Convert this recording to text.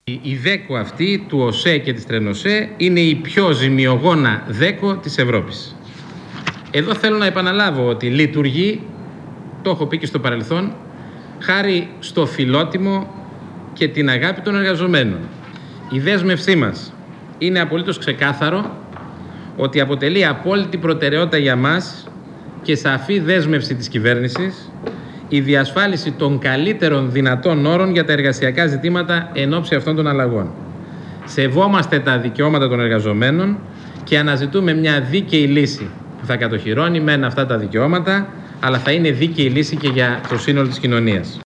Η ΔΕΚΟ αυτή του ΟΣΕ και της Τρενοσέ είναι η πιο ζημιογόνα ΔΕΚΟ της Ευρώπης. Εδώ θέλω να επαναλάβω ότι λειτουργεί, το έχω πει και στο παρελθόν, χάρη στο φιλότιμο και την αγάπη των εργαζομένων. Η δέσμευσή μας είναι απολύτως ξεκάθαρο ότι αποτελεί απόλυτη προτεραιότητα για μας και σαφή δέσμευση της κυβέρνησης η διασφάλιση των καλύτερων δυνατών όρων για τα εργασιακά ζητήματα εν ώψη αυτών των αλλαγών. Σεβόμαστε τα δικαιώματα των εργαζομένων και αναζητούμε μια δίκαιη λύση που θα κατοχυρώνει μεν αυτά τα δικαιώματα, αλλά θα είναι δίκαιη λύση και για το σύνολο της κοινωνίας.